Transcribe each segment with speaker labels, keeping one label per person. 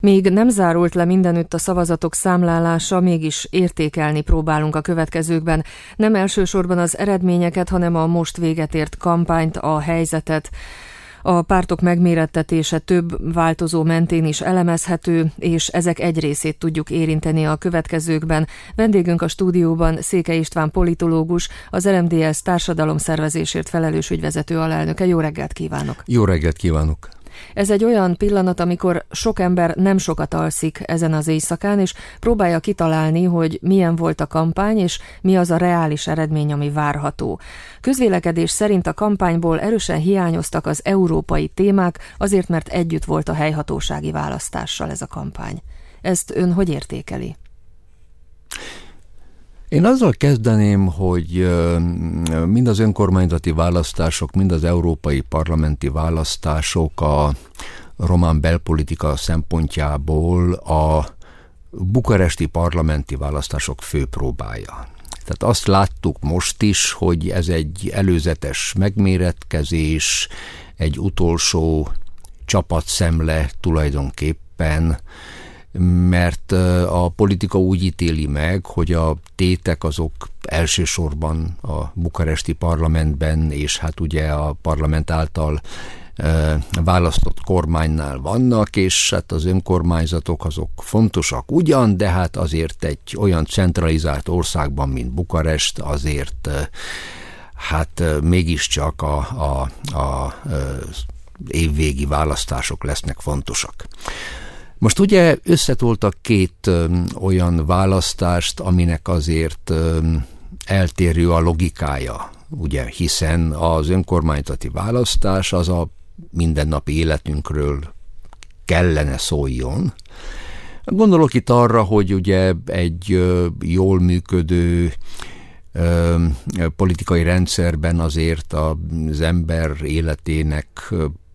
Speaker 1: Még nem zárult le mindenütt a szavazatok számlálása, mégis értékelni próbálunk a következőkben. Nem elsősorban az eredményeket, hanem a most véget ért kampányt, a helyzetet. A pártok megmérettetése több változó mentén is elemezhető, és ezek egy részét tudjuk érinteni a következőkben. Vendégünk a stúdióban Székely István politológus, az RMDSZ társadalomszervezésért felelős ügyvezető alelnöke. Jó reggelt kívánok!
Speaker 2: Jó reggelt kívánok!
Speaker 1: Ez egy olyan pillanat, amikor sok ember nem sokat alszik ezen az éjszakán, és próbálja kitalálni, hogy milyen volt a kampány, és mi az a reális eredmény, ami várható. Közvélekedés szerint a kampányból erősen hiányoztak az európai témák, azért mert együtt volt a helyhatósági választással ez a kampány. Ezt ön hogy értékeli?
Speaker 2: Én azzal kezdeném, hogy mind az önkormányzati választások, mind az európai parlamenti választások a román belpolitika szempontjából a bukaresti parlamenti választások főpróbája. Tehát azt láttuk most is, hogy ez egy előzetes megméretkezés, egy utolsó csapatszemle tulajdonképpen, mert a politika úgy ítéli meg, hogy a tétek azok elsősorban a bukaresti parlamentben, és hát ugye a parlament által választott kormánynál vannak, és hát az önkormányzatok azok fontosak ugyan, de hát azért egy olyan centralizált országban, mint Bukarest, azért hát mégiscsak a évvégi választások lesznek fontosak. Most ugye összetoltak két olyan választást, aminek azért eltérő a logikája, ugye, hiszen az önkormányzati választás az a mindennapi életünkről kellene szóljon. Gondolok itt arra, hogy ugye egy jól működő politikai rendszerben azért az ember életének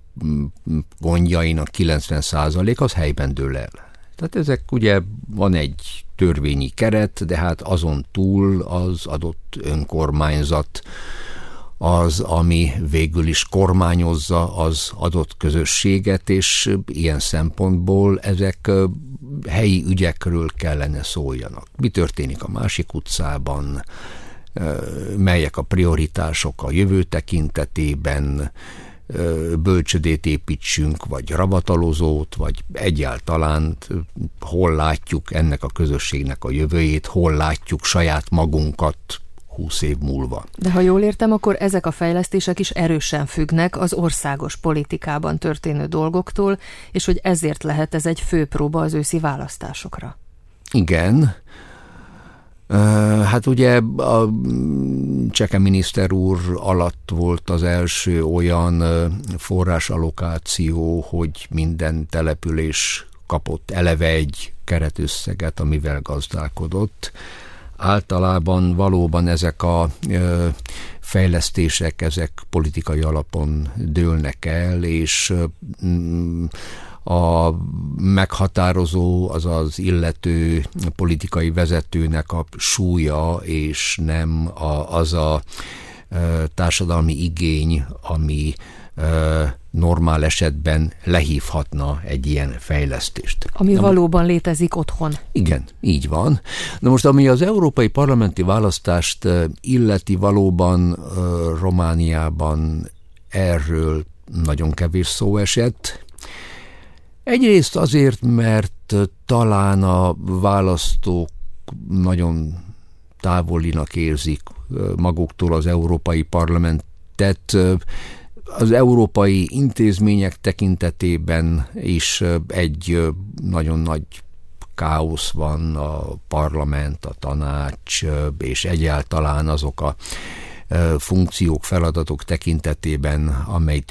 Speaker 2: gondjainak 90% az helyben dől el. Tehát ezek ugye van egy törvényi keret, de hát azon túl az adott önkormányzat az, ami végül is kormányozza az adott közösséget, és ilyen szempontból ezek helyi ügyekről kellene szóljanak. Mi történik a másik utcában, melyek a prioritások a jövő tekintetében, bölcsödét építsünk, vagy ravatalozót, vagy egyáltalán hol látjuk ennek a közösségnek a jövőjét, hol látjuk saját magunkat 20 év múlva.
Speaker 1: De ha jól értem, akkor ezek a fejlesztések is erősen függnek az országos politikában történő dolgoktól, és hogy ezért lehet ez egy főpróba az őszi választásokra.
Speaker 2: Igen. Hát ugye a Cseke miniszter úr alatt volt az első olyan forrásallokáció, hogy minden település kapott eleve egy keretösszeget, amivel gazdálkodott. Általában valóban ezek a fejlesztések, ezek politikai alapon dőlnek el, és a meghatározó, az az illető politikai vezetőnek a súlya, és nem az a társadalmi igény, ami normál esetben lehívhatna egy ilyen fejlesztést.
Speaker 1: Ami valóban létezik otthon.
Speaker 2: Igen, így van. Na most, ami az európai parlamenti választást illeti, valóban Romániában erről nagyon kevés szó esett. Egyrészt azért, mert talán a választók nagyon távolinak érzik maguktól az Európai Parlamentet. Az európai intézmények tekintetében is egy nagyon nagy káosz van, a parlament, a tanács, és egyáltalán azok a funkciók, feladatok tekintetében, amelyet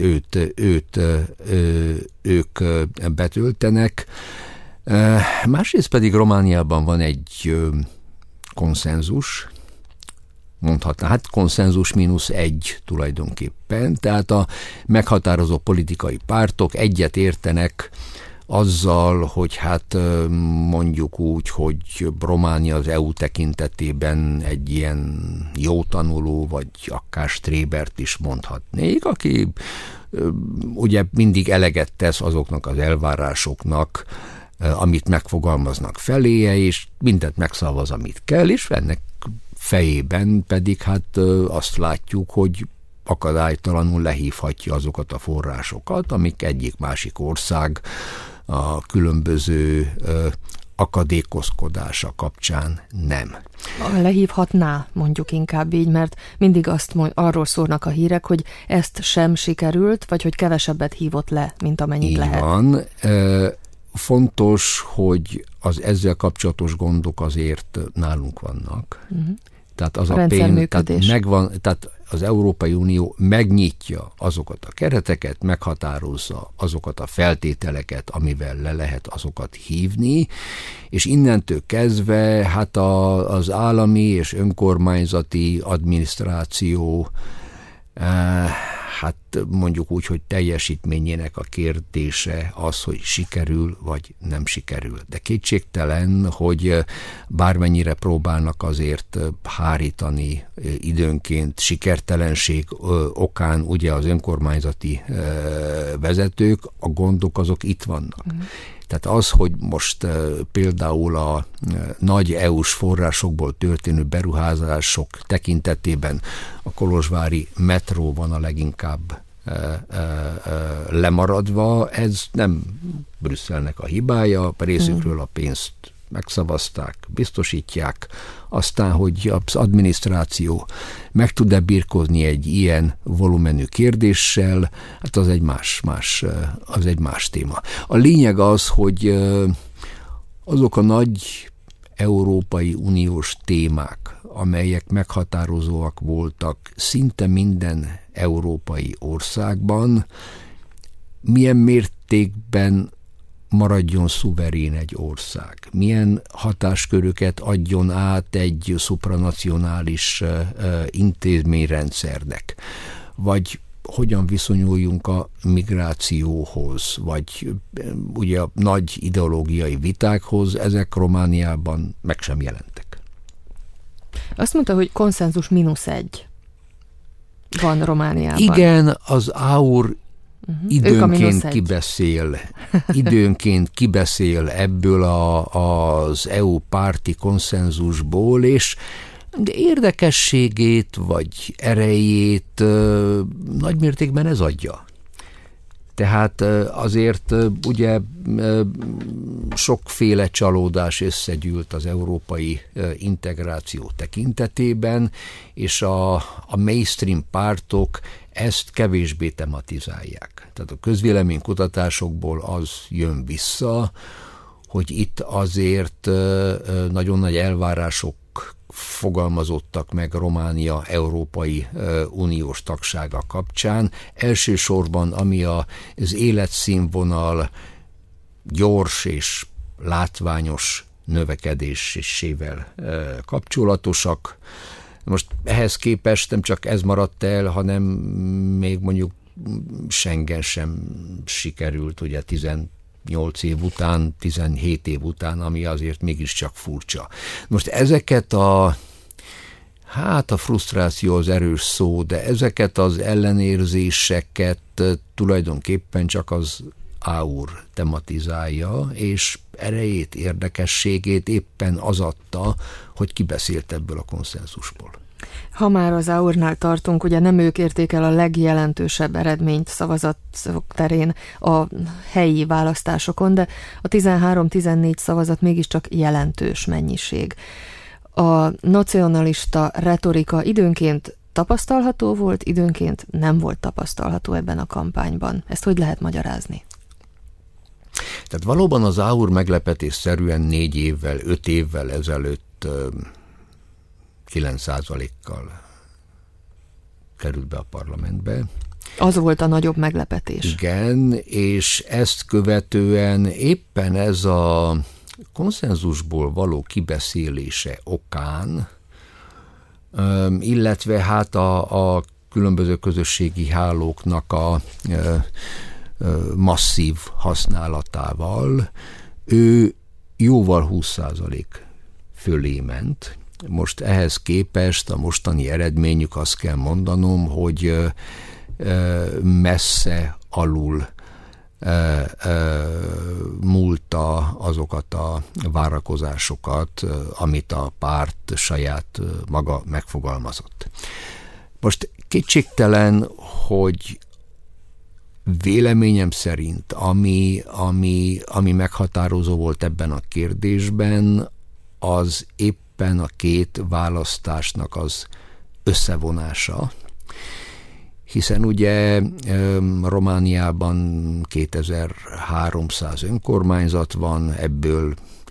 Speaker 2: ők betöltenek. Másrészt pedig Romániában van egy konszenzus, mondhatná, hát konszenzus -1 tulajdonképpen, tehát a meghatározó politikai pártok egyet értenek azzal, hogy hát mondjuk úgy, hogy Románia az EU tekintetében egy ilyen jó tanuló, vagy akár Strébert is mondhatnék, aki ugye mindig eleget tesz azoknak az elvárásoknak, amit megfogalmaznak feléje, és mindent megszavaz, amit kell, és ennek fejében pedig hát azt látjuk, hogy akadálytalanul lehívhatja azokat a forrásokat, amik egyik-másik ország a különböző akadékozkodása kapcsán nem.
Speaker 1: Lehívhatná, mondjuk inkább így, mert mindig arról szólnak a hírek, hogy ezt sem sikerült, vagy hogy kevesebbet hívott le, mint amennyit
Speaker 2: így
Speaker 1: lehet.
Speaker 2: Van. Fontos, hogy az ezzel kapcsolatos gondok azért nálunk vannak. Tehát az a pénz, tehát az Európai Unió megnyitja azokat a kereteket, meghatározza azokat a feltételeket, amivel le lehet azokat hívni, és innentől kezdve hát az állami és önkormányzati adminisztráció hát mondjuk úgy, hogy teljesítményének a kérdése az, hogy sikerül vagy nem sikerül. De kétségtelen, hogy bármennyire próbálnak azért hárítani időnként sikertelenség okán ugye az önkormányzati vezetők, a gondok azok itt vannak. Tehát az, hogy most például a nagy EU-s forrásokból történő beruházások tekintetében a kolozsvári metró van a leginkább lemaradva, ez nem Brüsszelnek a hibája, a részükről a pénzt megszavazták, biztosítják, aztán, hogy az adminisztráció meg tud-e birkózni egy ilyen volumenű kérdéssel, hát az egy más téma. A lényeg az, hogy azok a nagy Európai Uniós témák, amelyek meghatározóak voltak szinte minden európai országban, milyen mértékben maradjon szuverén egy ország, milyen hatásköröket adjon át egy szupranacionális intézményrendszernek, vagy hogyan viszonyuljunk a migrációhoz, vagy ugye a nagy ideológiai vitákhoz, ezek Romániában meg sem jelentek.
Speaker 1: Azt mondta, hogy konszenzus -1 van Romániában.
Speaker 2: Igen, az AUR időnként kibeszél ebből az EU párti konszenzusból, és de érdekességét vagy erejét nagymértékben ez adja. Tehát azért ugye sokféle csalódás összegyűlt az európai integráció tekintetében, és a mainstream pártok ezt kevésbé tematizálják. Tehát a közvéleménykutatásokból az jön vissza, hogy itt azért nagyon nagy elvárások fogalmazottak meg Románia Európai Uniós tagsága kapcsán. Elsősorban, ami az életszínvonal gyors és látványos növekedésével kapcsolatosak. Most ehhez képest nem csak ez maradt el, hanem még mondjuk Schengen sem sikerült, ugye 18 év után, 17 év után, ami azért mégiscsak furcsa. Most ezeket a frusztráció az erős szó, de ezeket az ellenérzéseket tulajdonképpen csak az AUR tematizálja, és erejét, érdekességét éppen az adta, hogy kibeszélt ebből a konszenzusból.
Speaker 1: Ha már az AUR-nál tartunk, ugye nem ők érték el a legjelentősebb eredményt szavazatok terén a helyi választásokon, de a 13-14 szavazat mégiscsak jelentős mennyiség. A nacionalista retorika időnként tapasztalható volt, időnként nem volt tapasztalható ebben a kampányban. Ezt hogy lehet magyarázni?
Speaker 2: Tehát valóban az AUR meglepetésszerűen 4 évvel, 5 évvel ezelőtt 9%-kal került be a parlamentbe.
Speaker 1: Az volt a nagyobb meglepetés.
Speaker 2: Igen, és ezt követően éppen ez a konszenzusból való kibeszélése okán, illetve hát a különböző közösségi hálóknak a masszív használatával ő jóval 20% fölé ment. Most ehhez képest a mostani eredményük, azt kell mondanom, hogy messze alul múlta azokat a várakozásokat, amit a párt saját maga megfogalmazott. Most kétségtelen, hogy véleményem szerint, ami meghatározó volt ebben a kérdésben, az éppen a két választásnak az összevonása, hiszen ugye Romániában 2300 önkormányzat van, ebből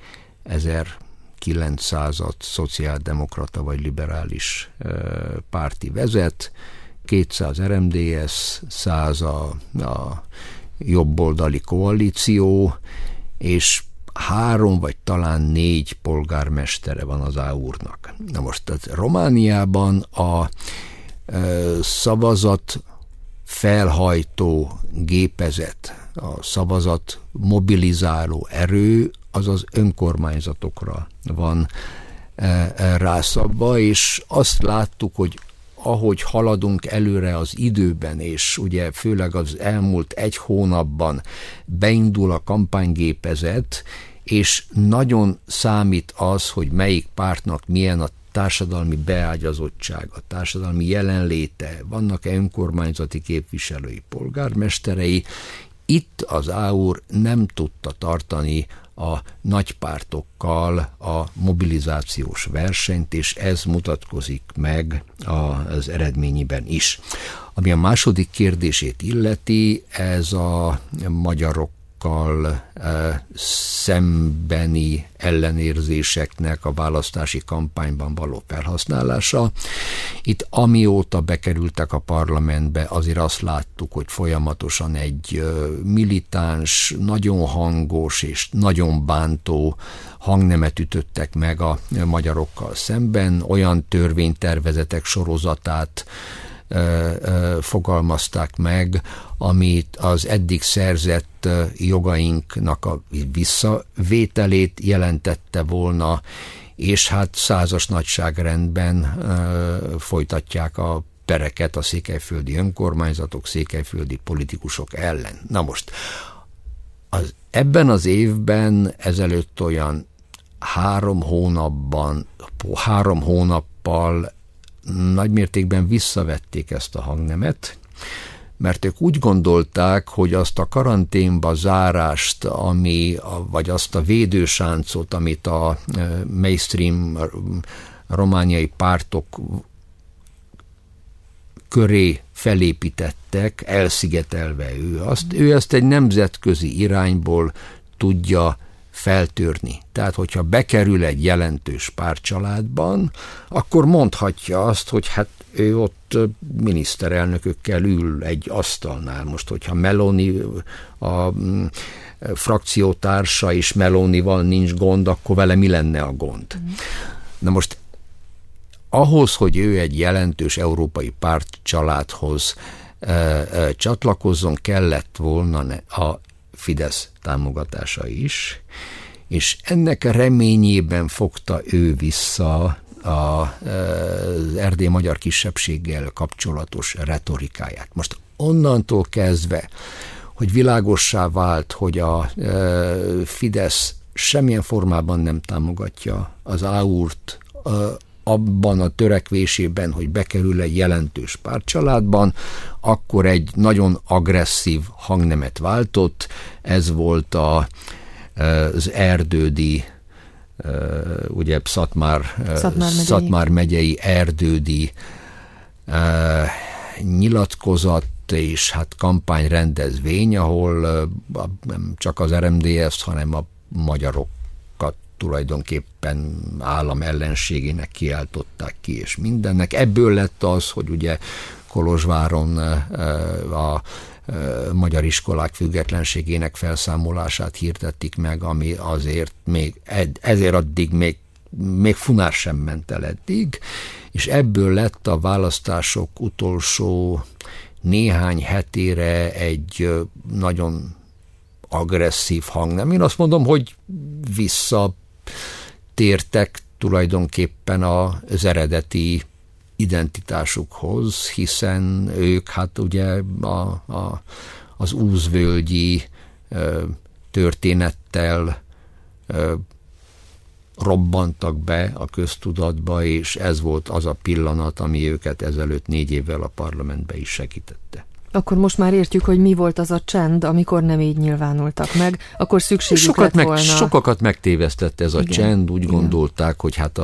Speaker 2: 1900-at szociáldemokrata vagy liberális párti vezet, 200 RMDS, 100 a jobboldali koalíció, és 3 vagy talán 4 polgármestere van az AUR-nak. Na most Romániában a szavazat felhajtó gépezet, a szavazat mobilizáló erő, az az önkormányzatokra van rászabva, és azt láttuk, hogy ahogy haladunk előre az időben, és ugye főleg az elmúlt 1 hónapban beindul a kampánygépezet, és nagyon számít az, hogy melyik pártnak milyen a társadalmi beágyazottsága, társadalmi jelenléte, vannak-e önkormányzati képviselői, polgármesterei. Itt az AUR nem tudta tartani a nagypártokkal a mobilizációs versenyt, és ez mutatkozik meg az eredményében is. Ami a második kérdését illeti, ez a magyarokkal szembeni ellenérzéseknek a választási kampányban való felhasználása. Itt amióta bekerültek a parlamentbe, azért azt láttuk, hogy folyamatosan egy militáns, nagyon hangos és nagyon bántó hangnemet ütöttek meg a magyarokkal szemben, olyan törvénytervezetek sorozatát fogalmazták meg, amit az eddig szerzett jogainknak a visszavételét jelentette volna, és hát 100-as nagyságrendben folytatják a pereket a székelyföldi önkormányzatok, székelyföldi politikusok ellen. Na most, ebben az évben ezelőtt olyan 3 hónappal nagymértékben visszavették ezt a hangnemet, mert ők úgy gondolták, hogy azt a karanténba zárást, vagy azt a védősáncot, amit a mainstream romániai pártok köré felépítettek, elszigetelve ő ezt egy nemzetközi irányból tudja feltörni. Tehát, hogyha bekerül egy jelentős pártcsaládban, akkor mondhatja azt, hogy hát ő ott miniszterelnökökkel ül egy asztalnál. Most, hogyha Meloni a frakciótársa és Melonival nincs gond, akkor vele mi lenne a gond? Na most ahhoz, hogy ő egy jelentős európai pártcsaládhoz csatlakozzon, kellett volna a Fidesz támogatása is, és ennek reményében fogta ő vissza az erdélyi magyar kisebbséggel kapcsolatos retorikáját. Most onnantól kezdve, hogy világossá vált, hogy a Fidesz semmilyen formában nem támogatja az AUR-t abban a törekvésében, hogy bekerül egy jelentős pártcsaládban, akkor egy nagyon agresszív hangnemet váltott. Ez volt az erdődi, ugye Szatmár megyei erdődi nyilatkozat és hát kampányrendezvény, ahol nem csak az RMDS, hanem a magyarokat tulajdonképpen állam ellenségének kiáltották ki, és mindennek. Ebből lett az, hogy ugye Kolozsváron a magyar iskolák függetlenségének felszámolását hirdették meg, ami azért ezért addig még funár sem ment el eddig, és ebből lett a választások utolsó néhány hetére egy nagyon agresszív hangnem. Én azt mondom, hogy visszatértek tulajdonképpen az eredeti identitásukhoz, hiszen ők hát ugye az úzvölgyi történettel robbantak be a köztudatba, és ez volt az a pillanat, ami őket ezelőtt 4 évvel a parlamentbe is segítette.
Speaker 1: Akkor most már értjük, hogy mi volt az a csend, amikor nem így nyilvánultak meg, akkor szükségük lett volna.
Speaker 2: Sokakat megtévesztette ez a csend, úgy gondolták, hogy hát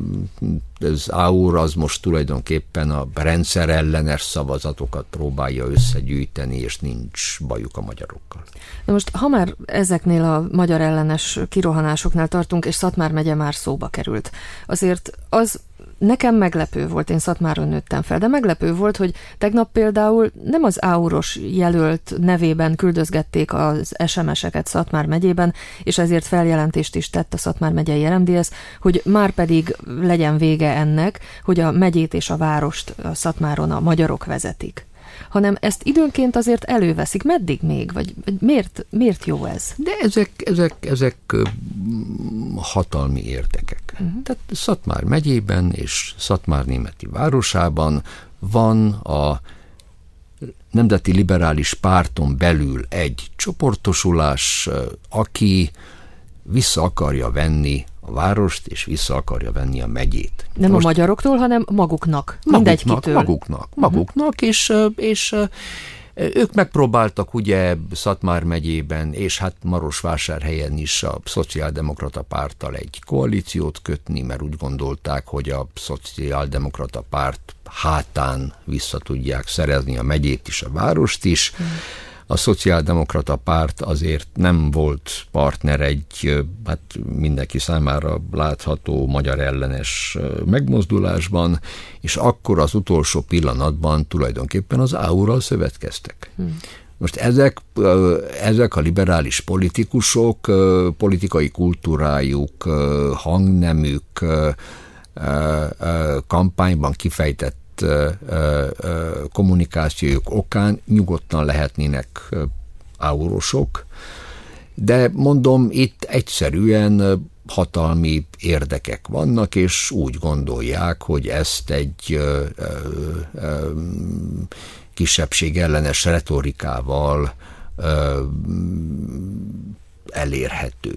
Speaker 2: az AUR az most tulajdonképpen a rendszerellenes szavazatokat próbálja összegyűjteni, és nincs bajuk a magyarokkal.
Speaker 1: Na most, ha már ezeknél a magyar ellenes kirohanásoknál tartunk, és Szatmár megye már szóba került, azért az nekem meglepő volt, én Szatmáron nőttem fel, de meglepő volt, hogy tegnap például nem az AUR-os jelölt nevében küldözgették az SMS-eket Szatmár megyében, és ezért feljelentést is tett a Szatmár megyei RMDSZ, hogy már pedig legyen vége ennek, hogy a megyét és a várost a Szatmáron a magyarok vezetik, hanem ezt időnként azért előveszik. Meddig még? Vagy miért jó ez?
Speaker 2: De ezek hatalmi érdekek. Tehát Szatmár megyében és Szatmár németi városában van a Nemzeti Liberális Párton belül egy csoportosulás, aki vissza akarja venni a várost, és vissza akarja venni a megyét.
Speaker 1: Nem most a magyaroktól, hanem maguknak.
Speaker 2: Maguknak, és ők megpróbáltak ugye Szatmár megyében, és hát Marosvásárhelyen is a Szociáldemokrata Párttal egy koalíciót kötni, mert úgy gondolták, hogy a Szociáldemokrata Párt hátán vissza tudják szerezni a megyét is, a várost is. A Szociáldemokrata Párt azért nem volt partner egy, hát mindenki számára látható magyar ellenes megmozdulásban, és akkor az utolsó pillanatban tulajdonképpen az AUR-ral szövetkeztek. Most ezek a liberális politikusok politikai kultúrájuk, hangnemük, kampányban kifejtett kommunikációjuk okán nyugodtan lehetnének AUR-osok, de mondom, itt egyszerűen hatalmi érdekek vannak, és úgy gondolják, hogy ezt egy kisebbség ellenes retorikával elérhető.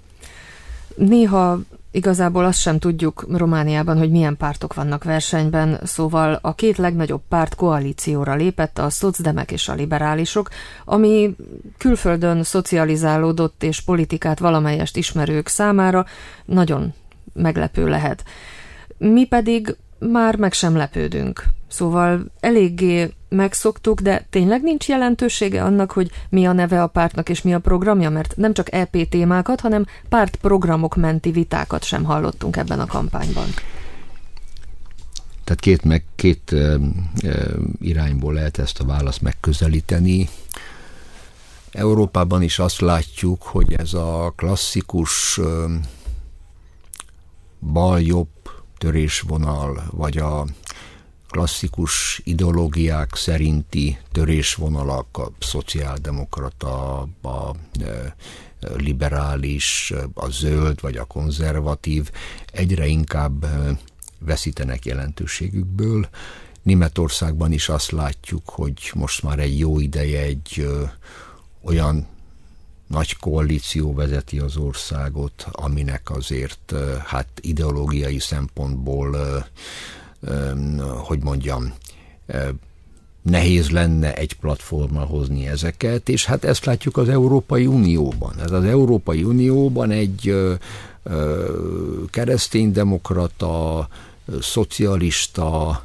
Speaker 1: Néha igazából azt sem tudjuk Romániában, hogy milyen pártok vannak versenyben, szóval a 2 legnagyobb párt koalícióra lépett, a szocdemek és a liberálisok, ami külföldön szocializálódott és politikát valamelyest ismerők számára nagyon meglepő lehet. Mi pedig már meg sem lepődünk. Szóval eléggé megszoktuk, de tényleg nincs jelentősége annak, hogy mi a neve a pártnak és mi a programja, mert nem csak EP témákat, hanem pártprogramok menti vitákat sem hallottunk ebben a kampányban.
Speaker 2: Tehát két irányból lehet ezt a választ megközelíteni. Európában is azt látjuk, hogy ez a klasszikus bal-jobb törésvonal, vagy a klasszikus ideológiák szerinti törésvonalak, a szociáldemokrata, a liberális, a zöld vagy a konzervatív egyre inkább veszítenek jelentőségükből. Németországban is azt látjuk, hogy most már egy jó ideje egy olyan nagy koalíció vezeti az országot, aminek azért hát ideológiai szempontból hogy mondjam, nehéz lenne egy platformra hozni ezeket, és hát ezt látjuk az Európai Unióban. Ez az Európai Unióban egy kereszténydemokrata, szocialista,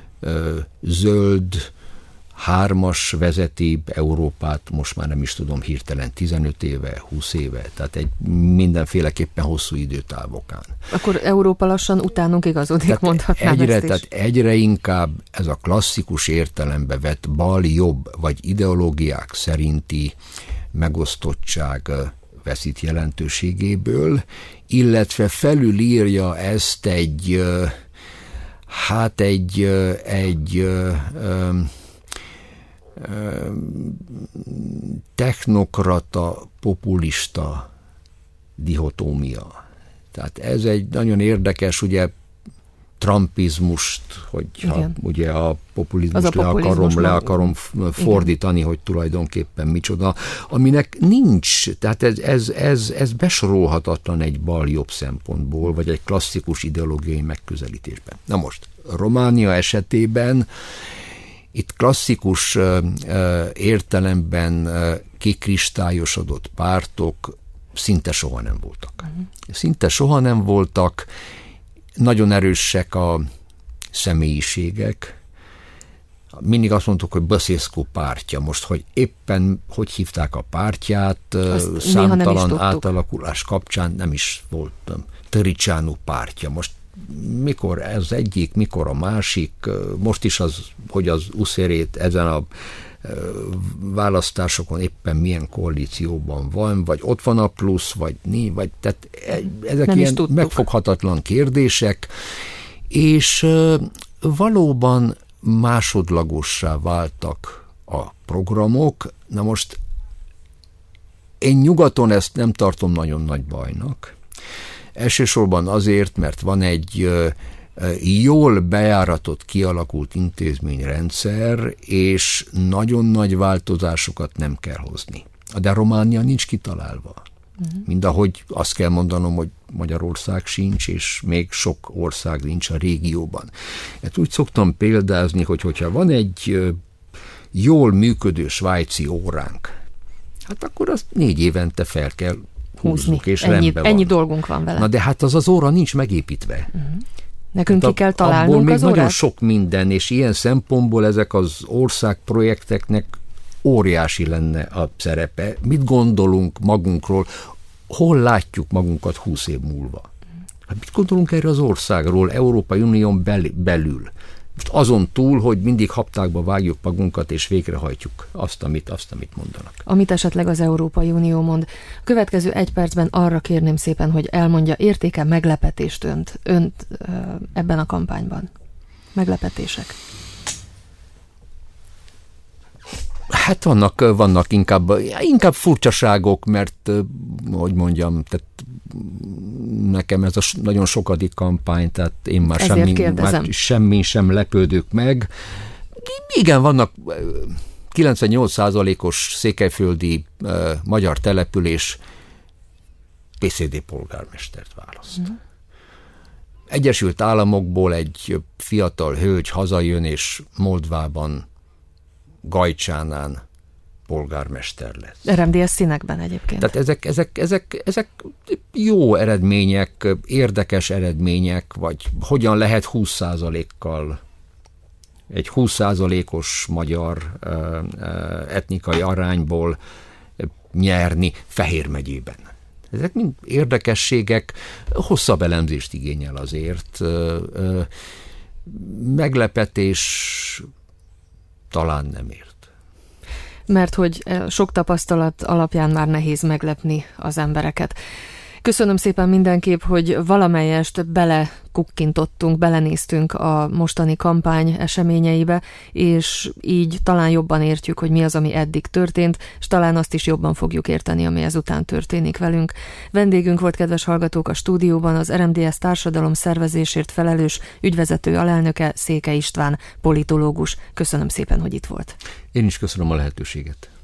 Speaker 2: zöld, 3-as vezeti Európát, most már nem is tudom hirtelen, 15 éve, 20 éve, tehát egy mindenféleképpen hosszú időtávokán.
Speaker 1: Akkor Európa lassan utánunk igazodik, tehát mondhatnám ezt is.
Speaker 2: Tehát egyre inkább ez a klasszikus értelembe vett bal-jobb vagy ideológiák szerinti megosztottság veszít jelentőségéből, illetve felülírja ezt egy technokrata, populista dihotómia. Tehát ez egy nagyon érdekes, ugye trumpizmust, hogyha ugye a populizmust le akarom fordítani, hogy tulajdonképpen micsoda, aminek nincs, tehát ez besorolhatatlan egy bal-jobb szempontból, vagy egy klasszikus ideológiai megközelítésben. Na most, Románia esetében itt klasszikus értelemben kikristályosodott pártok szinte soha nem voltak. Szinte soha nem voltak, nagyon erősek a személyiségek. Mindig azt mondtuk, hogy Basescu pártja. Most, hogy éppen hogy hívták a pártját, számtalan átalakulás kapcsán nem is voltam. Tăriceanu pártja. Most mikor ez egyik, mikor a másik, most is az, hogy az USZR-ét ezen a választásokon éppen milyen koalícióban van, vagy ott van a plusz, vagy tehát ezek nem ilyen megfoghatatlan kérdések, és valóban másodlagossá váltak a programok. Na most én nyugaton ezt nem tartom nagyon nagy bajnak. Elsősorban azért, mert van egy jól bejáratott, kialakult intézményrendszer, és nagyon nagy változásokat nem kell hozni. De Románia nincs kitalálva. Mind ahogy azt kell mondanom, hogy Magyarország sincs, és még sok ország nincs a régióban. Hát úgy szoktam példázni, hogyha van egy jól működő svájci óránk, hát akkor azt 4 évente fel kell húzzuk, és
Speaker 1: ennyi dolgunk van vele.
Speaker 2: Na de hát az óra nincs megépítve.
Speaker 1: Nekünk ki kell találnunk
Speaker 2: abból még
Speaker 1: az órát?
Speaker 2: Nagyon sok minden, és ilyen szempontból ezek az országprojekteknek óriási lenne a szerepe. Mit gondolunk magunkról? Hol látjuk magunkat 20 év múlva? Hát mit gondolunk erre az országról, Európai Unión belül? Most azon túl, hogy mindig haptákba vágjuk magunkat, és végrehajtjuk azt, amit mondanak.
Speaker 1: Amit esetleg az Európai Unió mond. A következő 1 percben arra kérném szépen, hogy elmondja, értéke meglepetést önt ebben a kampányban. Meglepetések.
Speaker 2: Hát vannak inkább furcsaságok, mert, hogy mondjam, tehát nekem ez a nagyon sokadik kampány, tehát én már semmi sem lepődök meg. Igen, vannak 98%-os székelyföldi magyar település PCD polgármestert választ. Egyesült Államokból egy fiatal hölgy hazajön, és Moldvában Gajcsánán polgármester lesz.
Speaker 1: RMDS színekben egyébként.
Speaker 2: Tehát ezek jó eredmények, érdekes eredmények, vagy hogyan lehet 20%-kal egy 20%-os magyar etnikai arányból nyerni Fehér megyében. Ezek mind érdekességek, hosszabb elemzést igényel azért. Meglepetés talán nem ért.
Speaker 1: Mert hogy sok tapasztalat alapján már nehéz meglepni az embereket. Köszönöm szépen mindenképp, hogy valamelyest belekukkintottunk, belenéztünk a mostani kampány eseményeibe, és így talán jobban értjük, hogy mi az, ami eddig történt, és talán azt is jobban fogjuk érteni, ami ezután történik velünk. Vendégünk volt, kedves hallgatók, a stúdióban az RMDS társadalom szervezésért felelős ügyvezető alelnöke, Székely István, politológus. Köszönöm szépen, hogy itt volt.
Speaker 2: Én is köszönöm a lehetőséget.